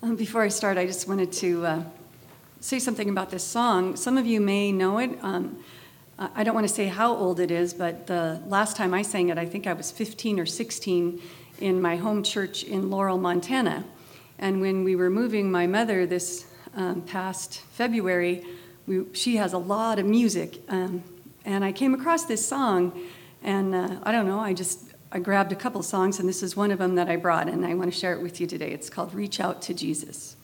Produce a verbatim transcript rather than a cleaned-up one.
Um, before I start, I just wanted to uh, say something about this song. Some of you may know it. Um, I don't want to say how old it is, but the last time I sang it, I think I was fifteen or sixteen in my home church in Laurel, Montana. And when we were moving my mother this um, past February, we, she has a lot of music. Um, and I came across this song, and uh, I don't know, I just I grabbed a couple songs, and this is one of them that I brought, and I want to share it with you today. It's called Reach Out to Jesus.